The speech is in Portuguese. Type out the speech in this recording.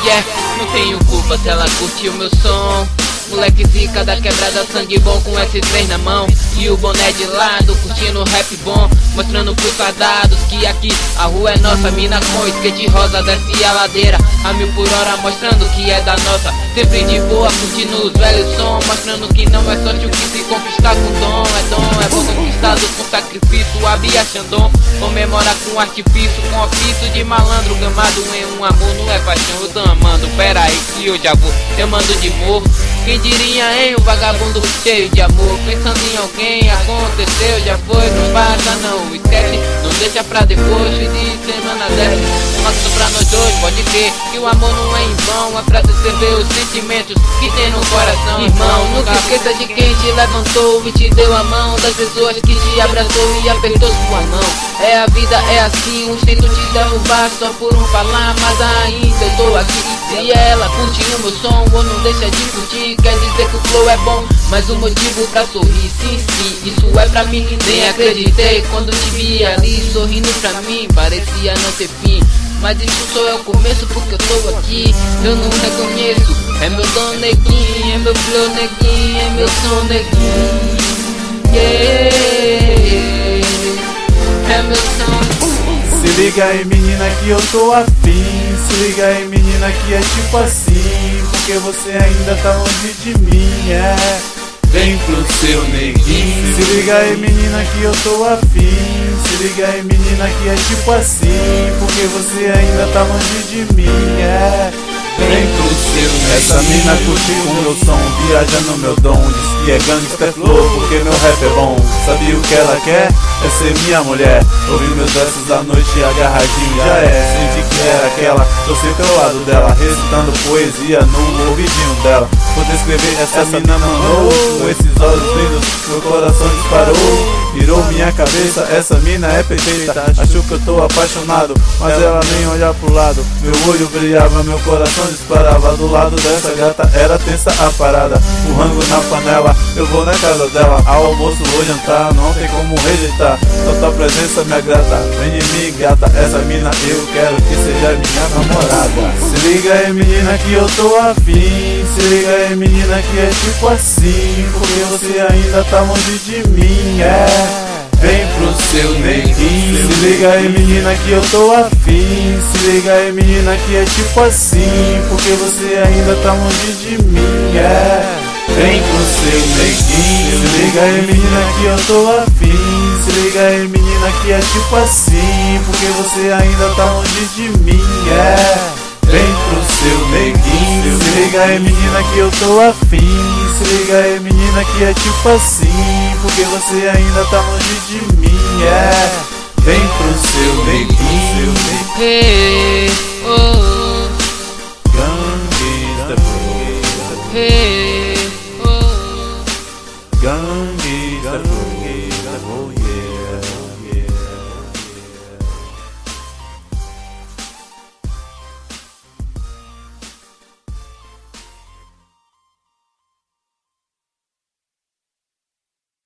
Yeah, não tenho culpa se ela curte o meu som. Moleque zica da quebrada, sangue bom com S3 na mão e o boné de lado, curtindo rap bom, mostrando pros fardados que aqui a rua é nossa. Mina com skate rosa desce a ladeira a 1000 por hora, mostrando que é da nossa. Sempre de boa, curtindo os velhos som, mostrando que não é sorte o que se conquistar com dom. É bom conquistado com sacrifício, a Bia Xandon comemora com artifício, com ofício de malandro gamado em um amor. Não é paixão, eu tô amando, pera aí que eu já vou, eu mando de morro. Quem diria, hein, um vagabundo cheio de amor, pensando em alguém, aconteceu, já foi, não basta não, esquece, não deixa pra depois, fim de semana desce, uma só pra nós dois, pode crer, que o amor não é em vão, é pra descrever os sentimentos que tem no coração. Irmão, nunca esqueça de quem te levantou e te deu a mão, das pessoas que te abraçou e apertou sua mão. É a vida, é assim, uns tentam te derrubar só por um falar, mas ainda eu tô aqui. Se ela curte o meu som ou não deixa de curtir, quer dizer que o flow é bom, mas o motivo pra sorrir, sim, isso é pra mim. Nem acreditei quando te vi ali sorrindo pra mim, parecia não ter fim, mas isso só é o começo porque eu tô aqui. Eu não reconheço, é meu dom neguinho, é meu flow neguinho, é meu som neguinho, yeah, é meu som. Se liga aí menina que eu tô afim, se liga aí menina que é tipo assim, porque você ainda tá longe de mim, é. Vem pro seu neguinho. Se liga aí menina que eu tô afim, se liga aí menina que é tipo assim, porque você ainda tá longe de mim, é. Vem pro seu neguinho. Essa mina curte o meu som, viaja no meu dom, diz que é gangsta flow porque meu rap é bom. Sabe o que ela quer? É ser minha mulher, ouvir meus versos à noite agarradinho já é. Senti que era aquela, tô sempre ao lado dela, recitando poesia no ouvidinho dela. Vou descrever essa mina mandou, com esses olhos lindos, meu coração disparou. Virou minha cabeça, essa mina é perfeita. Achou que eu tô apaixonado, mas ela nem olha pro lado. Meu olho brilhava, meu coração disparava. Do lado dessa gata era tensa a parada. O rango na panela, eu vou na casa dela. Ao almoço vou jantar, não tem como rejeitar. Só tua presença me agrada, vem em mim gata. Essa mina eu quero que seja minha namorada. Se liga aí menina que eu tô afim, se liga aí menina que é tipo assim, porque você ainda tá longe de mim, é. Vem pro seu neguinho. Se liga aí menina que eu tô afim, se liga aí menina que é tipo assim, porque você ainda tá longe de mim, é. Vem pro seu neguinho. Se liga aí menina que eu tô afim, se liga aí menina que é tipo assim, porque você ainda tá longe de mim, é. Vem pro seu neguinho. Se liga aí menina que eu tô afim, se liga aí menina que é tipo assim, porque você ainda tá longe de mim, é. Vem pro seu neguinho.